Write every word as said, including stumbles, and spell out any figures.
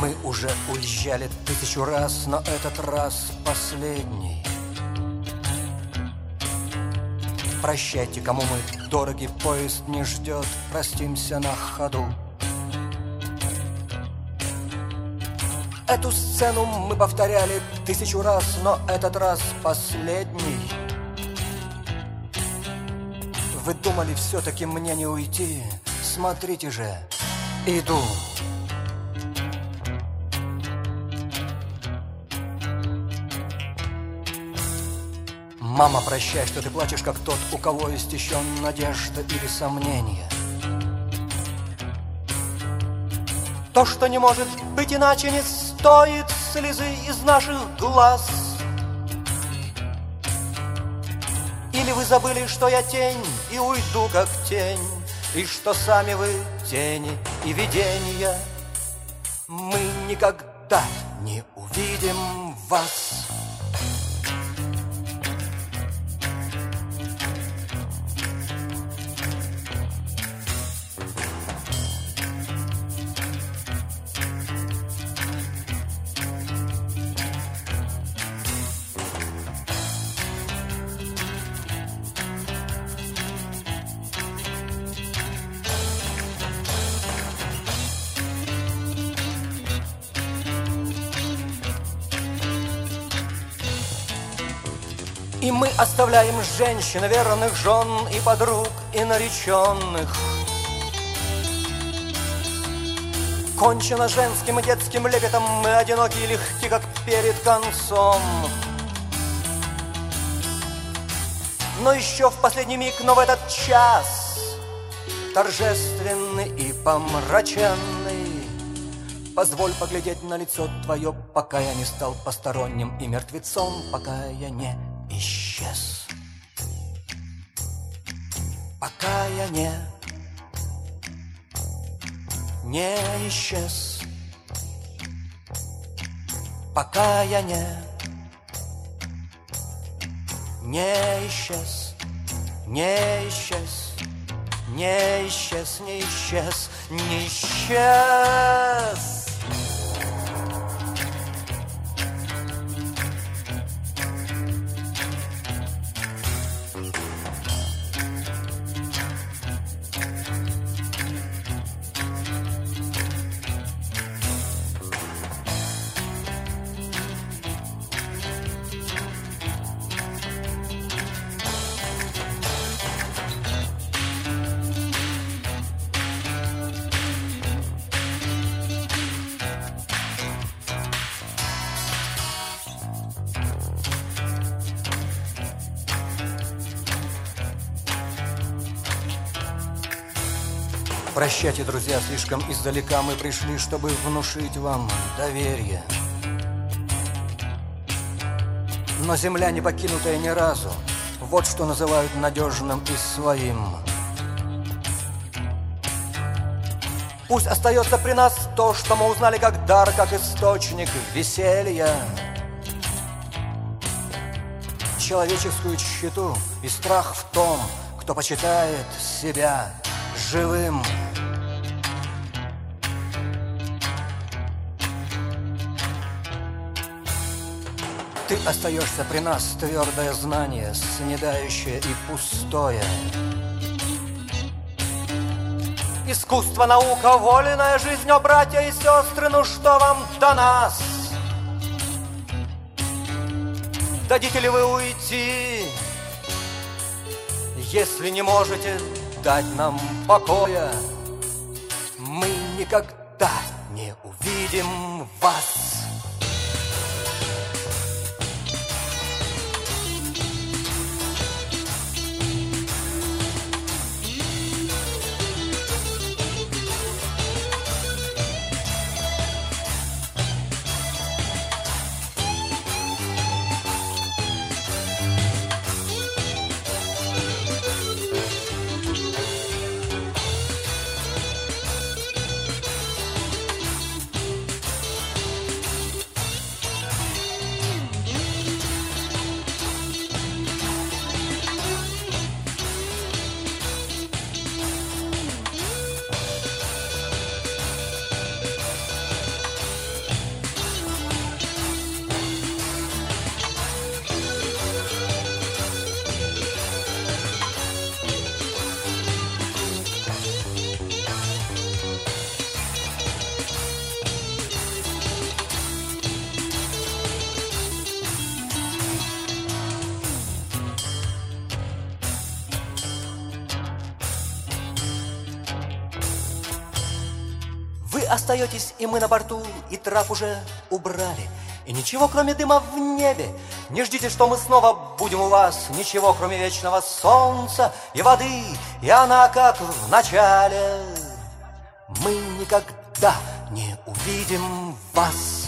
Мы уже уезжали тысячу раз, но этот раз последний. Прощайте, кому мы дороги, поезд не ждет, простимся на ходу. Эту сцену мы повторяли тысячу раз, но этот раз последний. Вы думали, все-таки мне не уйти? Смотрите же, иду. Мама, прощай, что ты плачешь, как тот, у кого есть еще надежда или сомнения. То, что не может быть иначе, не стоит слезы из наших глаз. Или вы забыли, что я тень, и уйду как тень, и что сами вы тени и видения. Мы никогда не увидим вас. И мы оставляем женщин, верных жен и подруг, и нареченных. Кончено женским и детским лепетом, мы одиноки и легки, как перед концом. Но еще в последний миг, но в этот час, торжественный и помраченный, позволь поглядеть на лицо твое, пока я не стал посторонним и мертвецом, пока я не исчез. Пока я не, не исчез. Пока я не, не исчез. Не исчез. Не исчез, не исчез, не исчез. Прощайте, друзья, слишком издалека мы пришли, чтобы внушить вам доверие. Но земля, не покинутая ни разу, вот что называют надежным и своим. Пусть остается при нас то, что мы узнали как дар, как источник веселья. Человеческую тщету и страх в том, кто почитает себя живым. Ты остаешься при нас, твердое знание, снедающее и пустое. Искусство, наука, вольная жизнь, о, братья и сестры, ну что вам до нас? Дадите ли вы уйти, если не можете дать нам покоя? Мы никогда не увидим вас. остаетесь, и мы на борту, и трап уже убрали. И ничего, кроме дыма в небе. Не ждите, что мы снова будем у вас. Ничего, кроме вечного солнца и воды. И она, как в начале. Мы никогда не увидим вас.